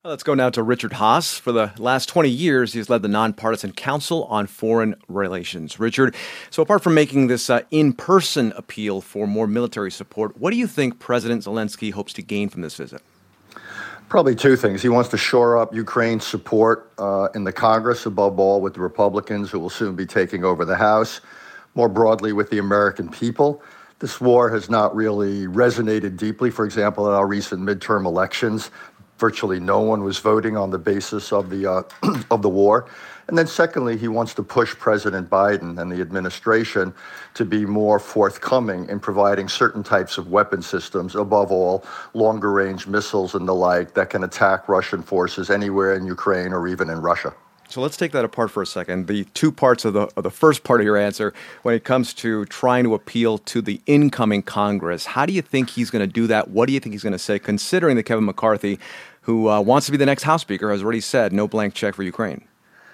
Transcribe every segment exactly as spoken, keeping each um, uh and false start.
Let's go now to Richard Haass. For the last twenty years, he's led the Nonpartisan Council on Foreign Relations. Richard, so apart from making this uh, in-person appeal for more military support, what do you think President Zelensky hopes to gain from this visit? Probably two things. He wants to shore up Ukraine's support uh, in the Congress, above all with the Republicans who will soon be taking over the House, more broadly with the American people. This war has not really resonated deeply. For example, in our recent midterm elections, virtually no one was voting on the basis of the uh, of the war. And then secondly, he wants to push President Biden and the administration to be more forthcoming in providing certain types of weapon systems, above all, longer-range missiles and the like that can attack Russian forces anywhere in Ukraine or even in Russia. So let's take that apart for a second. The two parts of the of the first part of your answer, when it comes to trying to appeal to the incoming Congress, how do you think he's going to do that? What do you think he's going to say, considering that Kevin McCarthy, who uh, wants to be the next House Speaker, has already said no blank check for Ukraine?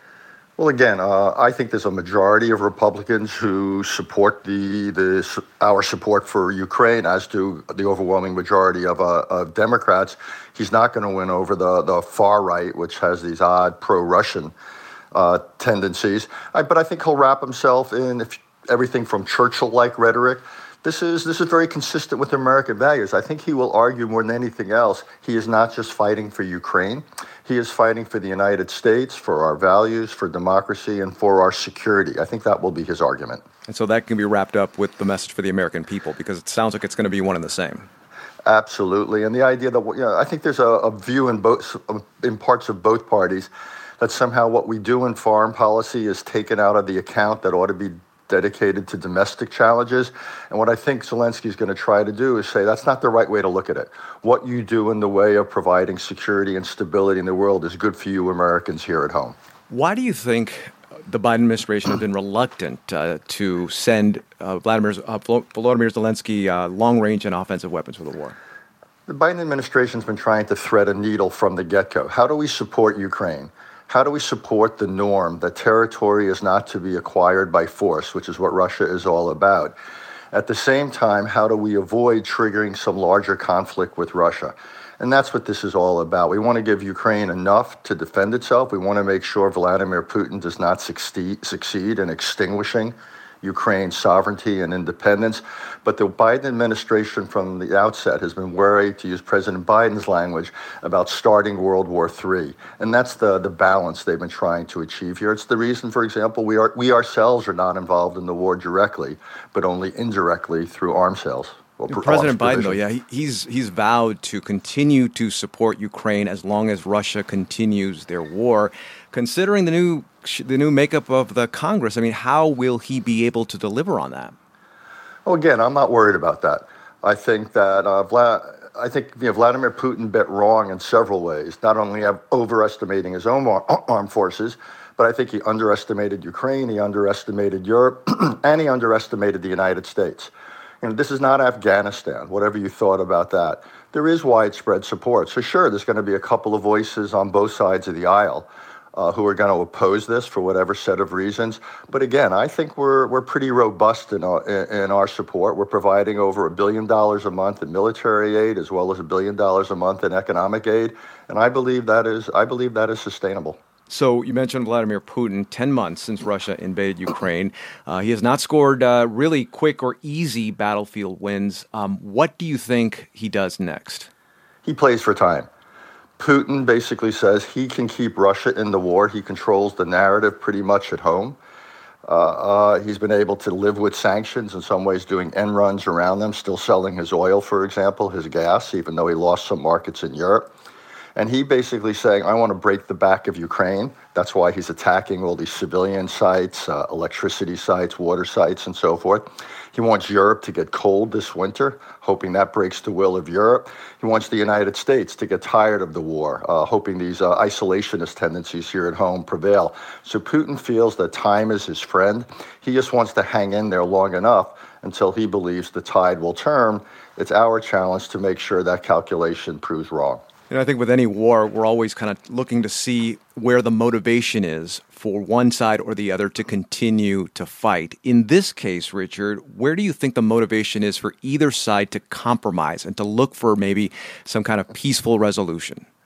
Well, again, uh, I think there's a majority of Republicans who support the, the our support for Ukraine, as do the overwhelming majority of, uh, of Democrats. He's not going to win over the, the far right, which has these odd pro-Russian uh, tendencies. I, but I think he'll wrap himself in if, everything from Churchill-like rhetoric. This is this is very consistent with American values. I think he will argue more than anything else, he is not just fighting for Ukraine. He is fighting for the United States, for our values, for democracy, and for our security. I think that will be his argument. And so that can be wrapped up with the message for the American people, because it sounds like it's going to be one and the same. Absolutely. And the idea that, you know, I think there's a, a view in both in parts of both parties that somehow what we do in foreign policy is taken out of the account that ought to be dedicated to domestic challenges. And what I think Zelensky is going to try to do is say that's not the right way to look at it. What you do in the way of providing security and stability in the world is good for you Americans here at home. Why do you think the Biden administration has been reluctant uh, to send uh, Vladimir, uh, Volodymyr Zelensky uh, long-range and offensive weapons for the war? The Biden administration has been trying to thread a needle from the get-go. How do we support Ukraine? How do we support the norm that territory is not to be acquired by force, which is what Russia is all about? At the same time, how do we avoid triggering some larger conflict with Russia? And that's what this is all about. We want to give Ukraine enough to defend itself. We want to make sure Vladimir Putin does not succeed, succeed in extinguishing Ukraine's sovereignty and independence. But the Biden administration from the outset has been worried, to use President Biden's language, about starting World War Three. And that's the, the balance they've been trying to achieve here. It's the reason, for example, we are we ourselves are not involved in the war directly, but only indirectly through arms sales. President Biden, though, yeah, he, he's he's vowed to continue to support Ukraine as long as Russia continues their war. Considering the new the new makeup of the Congress, I mean, how will he be able to deliver on that? Well, again, I'm not worried about that. I think that uh, Vlad, I think you know, Vladimir Putin bet wrong in several ways. Not only of overestimating his own ar- armed forces, but I think he underestimated Ukraine, he underestimated Europe, and he underestimated the United States. You know, this is not Afghanistan, whatever you thought about that. There is widespread support. So sure, there's going to be a couple of voices on both sides of the aisle uh, who are going to oppose this for whatever set of reasons. But again, I think we're we're pretty robust in our, in our support. We're providing over a billion dollars a month in military aid, as well as a billion dollars a month in economic aid. And I believe that is I believe that is sustainable. So you mentioned Vladimir Putin, ten months since Russia invaded Ukraine. Uh, he has not scored uh, really quick or easy battlefield wins. Um, what do you think he does next? He plays for time. Putin basically says he can keep Russia in the war. He controls the narrative pretty much at home. Uh, uh, he's been able to live with sanctions, in some ways doing end runs around them, still selling his oil, for example, his gas, even though he lost some markets in Europe. And he basically saying, I want to break the back of Ukraine. That's why he's attacking all these civilian sites, uh, electricity sites, water sites, and so forth. He wants Europe to get cold this winter, hoping that breaks the will of Europe. He wants the United States to get tired of the war, uh, hoping these uh, isolationist tendencies here at home prevail. So Putin feels that time is his friend. He just wants to hang in there long enough until he believes the tide will turn. It's our challenge to make sure that calculation proves wrong. You know, I think with any war, we're always kind of looking to see where the motivation is for one side or the other to continue to fight. In this case, Richard, where do you think the motivation is for either side to compromise and to look for maybe some kind of peaceful resolution?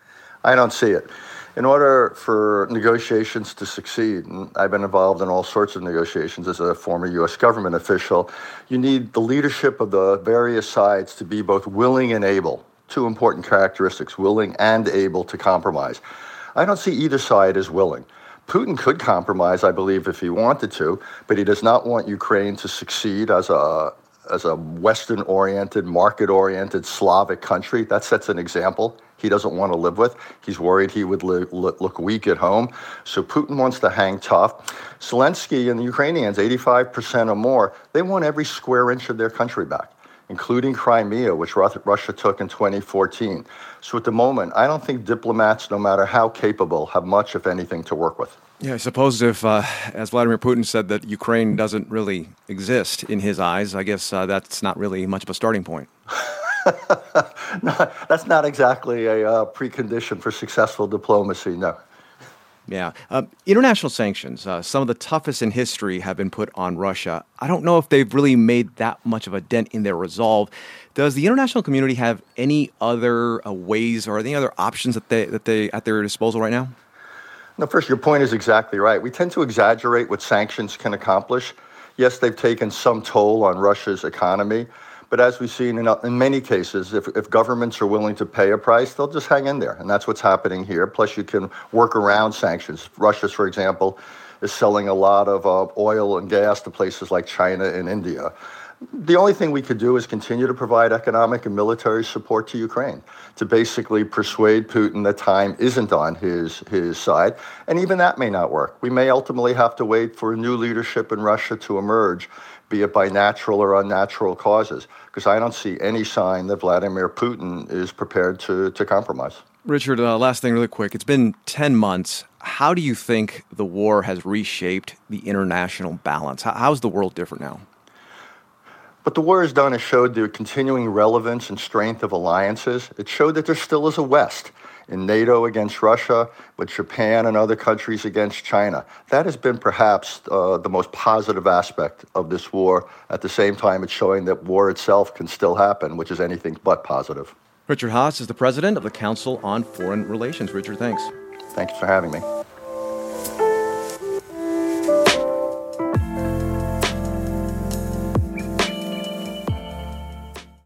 I don't see it. In order for negotiations to succeed, and I've been involved in all sorts of negotiations as a former U S government official, you need the leadership of the various sides to be both willing and able. Two important characteristics, willing and able to compromise. I don't see either side as willing. Putin could compromise, I believe, if he wanted to, but he does not want Ukraine to succeed as a as a Western-oriented, market-oriented Slavic country. That sets an example he doesn't want to live with. He's worried he would li- look weak at home. So Putin wants to hang tough. Zelensky and the Ukrainians, eighty-five percent or more, they want every square inch of their country back, including Crimea, which Russia took in twenty fourteen. So at the moment, I don't think diplomats, no matter how capable, have much, if anything, to work with. Yeah, I suppose if, uh, as Vladimir Putin said, that Ukraine doesn't really exist in his eyes, I guess uh, that's not really much of a starting point. No, that's not exactly a uh, precondition for successful diplomacy, no. Yeah. Uh, international sanctions, uh, some of the toughest in history have been put on Russia. I don't know if they've really made that much of a dent in their resolve. Does the international community have any other uh, ways or any other options that they that they at their disposal right now? No, first, your point is exactly right. We tend to exaggerate what sanctions can accomplish. Yes, they've taken some toll on Russia's economy, but as we've seen in, in many cases, if, if governments are willing to pay a price, they'll just hang in there, and that's what's happening here. Plus, you can work around sanctions. Russia, for example, is selling a lot of uh, oil and gas to places like China and India. The only thing we could do is continue to provide economic and military support to Ukraine to basically persuade Putin that time isn't on his, his side. And even that may not work. We may ultimately have to wait for a new leadership in Russia to emerge, be it by natural or unnatural causes, because I don't see any sign that Vladimir Putin is prepared to, to compromise. Richard, uh, last thing really quick. It's been ten months. How do you think the war has reshaped the international balance? How, how's the world different now? What the war has done is showed the continuing relevance and strength of alliances. It showed that there still is a West in NATO against Russia, with Japan and other countries against China. That has been perhaps uh, the most positive aspect of this war. At the same time, it's showing that war itself can still happen, which is anything but positive. Richard Haass is the president of the Council on Foreign Relations. Richard, thanks. Thanks for having me.